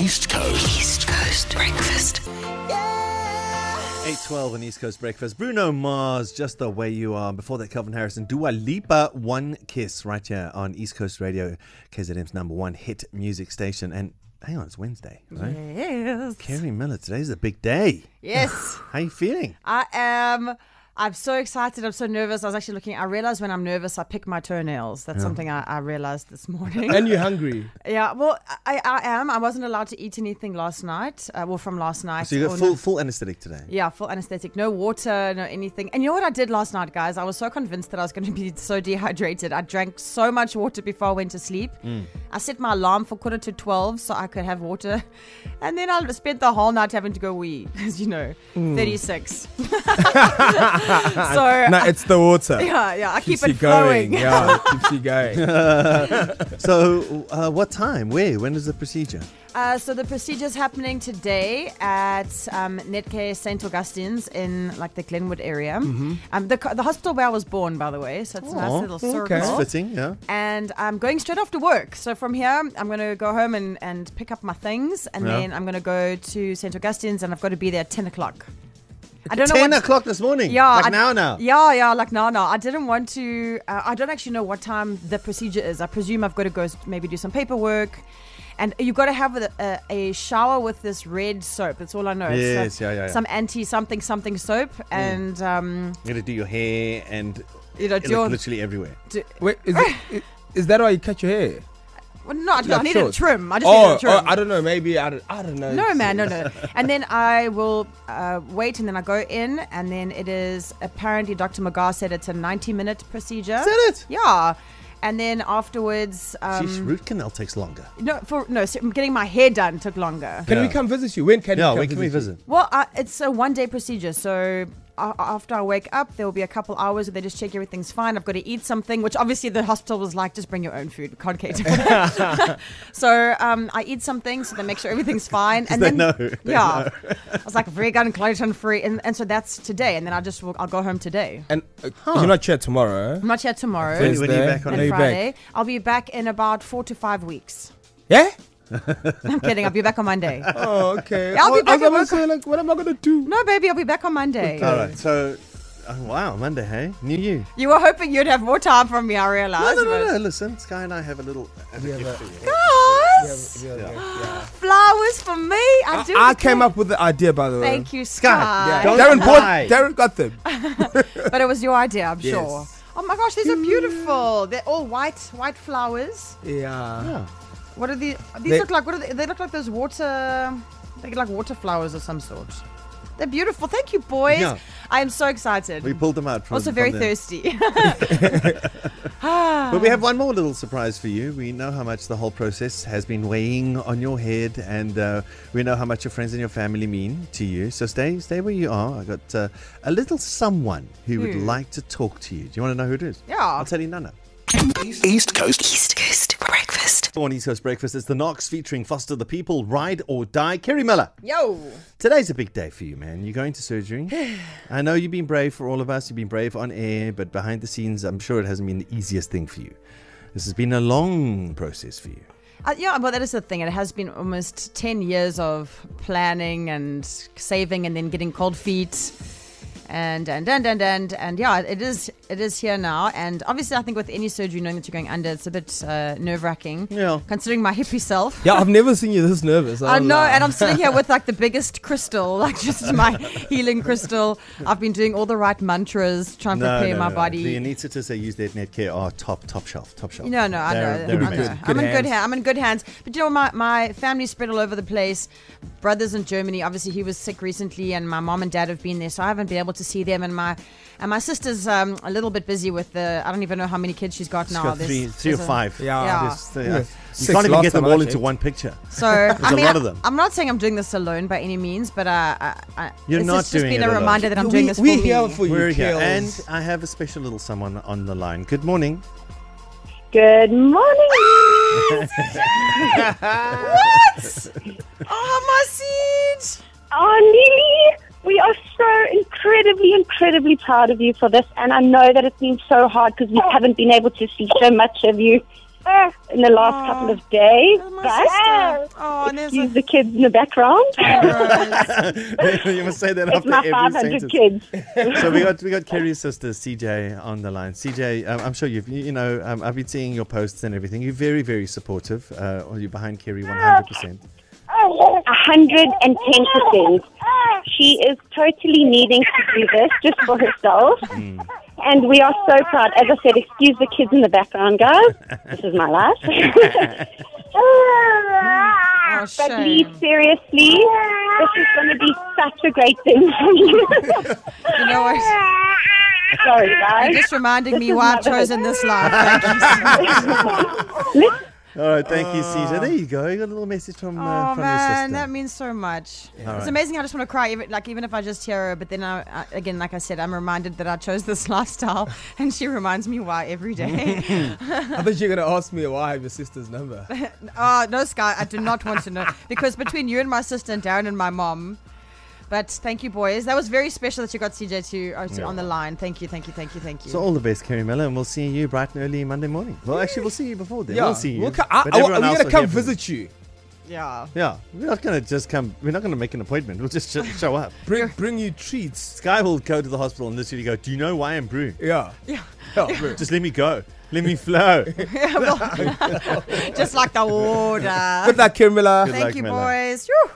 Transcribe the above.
East Coast Breakfast. 8:12 on East Coast Breakfast. Bruno Mars, Just the Way You Are. Before that, Calvin Harris and Dua Lipa, One Kiss, right here on East Coast Radio, KZM's number one hit music station. And hang on, it's Wednesday, right? Yes. Kerry Miller, today's a big day. Yes. How you feeling? I'm so excited. I'm so nervous. I realized when I'm nervous, I pick my toenails. That's something I realized this morning. And you're hungry. Yeah, well, I am. I wasn't allowed to eat anything last night. From last night. So you got full anesthetic today? Yeah, full anesthetic. No water, no anything. And you know what I did last night, guys? I was so convinced that I was going to be so dehydrated. I drank so much water before I went to sleep. I set my alarm for 11:45 so I could have water. And then I spent the whole night having to go wee. Because, 36. So No, it's the water. Yeah, I keep Keeps you it flowing. going. Yeah, keeps you going. So, what time? Where? When is the procedure? So the procedure's happening today at Netcare St. Augustine's in the Glenwood area. The hospital where I was born, by the way. So it's a nice little circle. It's fitting, yeah. And I'm going straight off to work. So from here, I'm going to go home and pick up my things. And then I'm going to go to St. Augustine's and I've got to be there at 10 o'clock. I don't know 10 o'clock this morning? Yeah. Now? Yeah, like now. I didn't want to... I don't actually know what time the procedure is. I presume I've got to go maybe do some paperwork. And you've got to have a shower with this red soap. That's all I know. Yes, yeah. Some anti-something soap. And... You're going to do your hair and literally everywhere. Wait, is that why you cut your hair? Well, no, I need short. a trim. I just need a trim. I don't know. Maybe I don't know. No, man, no. And then I will wait, and then I go in, and then it is apparently Dr. Magar said it's a 90-minute procedure. Is that it? Yeah. And then afterwards, root canal takes longer. So getting my hair done took longer. Can we come visit you? When can we visit? Well, it's a one-day procedure, so after I wake up, there will be a couple hours where they just check everything's fine. I've got to eat something, which obviously the hospital was like, just bring your own food. Can't cater for that. So I eat something, so they make sure everything's fine. And then know. I was like vegan, gluten-free, and so that's today. And then I'll go home today. And you're not here tomorrow. I'm not here tomorrow. When are you back on and Friday. I'll be back in about 4 to 5 weeks. Yeah? I'm kidding. I'll be back on Monday. Oh, okay. Yeah, I'll be back I was saying, what am I going to do? No, baby, I'll be back on Monday. All right, so... wow, Monday, hey? New you. You were hoping you'd have more time from me, I realized. No. Listen, Sky and I have a little... Guys! Flowers for me. I came up with the idea, by the way. Thank you, Sky. Darren got them. But it was your idea, I'm sure. Yes. Oh my gosh, these are beautiful. They're all white flowers. Yeah. What are these? These look like, what are they? They look like those water, they look like water flowers of some sort. They're beautiful. Thank you, boys. Yeah. I am so excited. We pulled them out. Also very thirsty. But we have one more little surprise for you. We know how much the whole process has been weighing on your head, and we know how much your friends and your family mean to you. So stay where you are. I got a little someone who would like to talk to you. Do you want to know who it is? Yeah. I'll tell you Nana. East Coast Breakfast. On East Coast Breakfast, it's the Knox featuring Foster the People, Ride or Die. Kerry Miller. Yo. Today's a big day for you, man. You're going to surgery. I know you've been brave for all of us. You've been brave on air, but behind the scenes, I'm sure it hasn't been the easiest thing for you. This has been a long process for you. Yeah, but that is the thing. It has been almost 10 years of planning and saving and then getting cold feet. And yeah, it is here now. And obviously, I think with any surgery, knowing that you're going under, it's a bit nerve-wracking. Yeah. Considering my hippie self. Yeah, I've never seen you this nervous. I know, and I'm sitting here with the biggest crystal, just my healing crystal. I've been doing all the right mantras, trying to prepare my body. The anesthetists that use that Netcare are top shelf. No, I know. I'm in good hands. But my family's spread all over the place. Brothers in Germany, obviously he was sick recently, and my mom and dad have been there, so I haven't been able to see them. And my sister's a little bit busy with I don't even know how many kids she's got now. She's got three or five. Yeah. You can't even get them all into one picture. So a lot of them. I'm not saying I'm doing this alone by any means, but You're it's not just doing been it a reminder that I'm doing this for We're me. here for you. We're here, and I have a special little someone on the line. Good morning. Good morning. What? Oh, my seed. Oh, Lily, we are so incredibly proud of you for this. And I know that it's been so hard because we haven't been able to see so much of you. in the last couple of days. Oh, my But sister. Oh, and there's excuse the kids in the background. You must say that It's after my every 500 sentence. kids. So we got Kerry's sister CJ on the line. CJ, I'm sure I've been seeing your posts and everything. You're very, very supportive. You're behind Kerry 100%. 110%. She is totally needing to do this just for herself. And we are so proud. As I said, excuse the kids in the background, guys. This is my life. oh, But shame. Lee, seriously, this is going to be such a great thing for you. You know what? Sorry, You're guys. just reminding me is why I've motherhood. chosen this life. Thank you. All right, thank you, CJ. There you go. You got a little message from Oh your man, sister. that means so much. All It's right. amazing. I just want to cry, even if I just hear her. But then, again, like I said, I'm reminded that I chose this lifestyle, and she reminds me why every day. I thought you were going to ask me why I have your sister's number. Oh no, Sky, I do not want to know because between you and my sister and Darren and my mom. But thank you, boys. That was very special that you got CJ to on the line. Thank you. So all the best, Kerry Miller, and we'll see you bright and early Monday morning. Well, actually, we'll see you before then. We'll see you. We're But going everyone else to will come hear from you. visit you. Yeah. Yeah, we're not going to just come. We're not going to make an appointment. We'll just show up. Bring you treats. Sky will go to the hospital and literally go, do you know why I'm Brew? Yeah. Bro. Just let me go. Let me flow. Just like the water. Good luck, Kim Miller. Good Thank luck, you, Miller. boys. Whew.